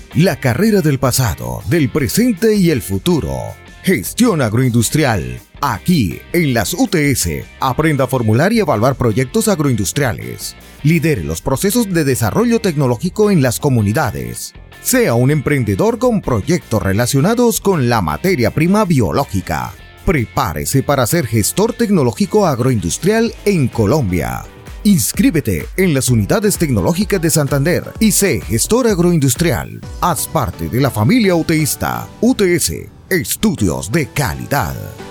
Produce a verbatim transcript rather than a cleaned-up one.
la carrera del pasado, del presente y el futuro. Gestión agroindustrial. Aquí, en las U T S, aprenda a formular y evaluar proyectos agroindustriales. Lidere los procesos de desarrollo tecnológico en las comunidades. Sea un emprendedor con proyectos relacionados con la materia prima biológica. Prepárese para ser gestor tecnológico agroindustrial en Colombia. Inscríbete en las unidades tecnológicas de Santander y sé gestor agroindustrial. Haz parte de la familia UTEísta. U T S, estudios de calidad.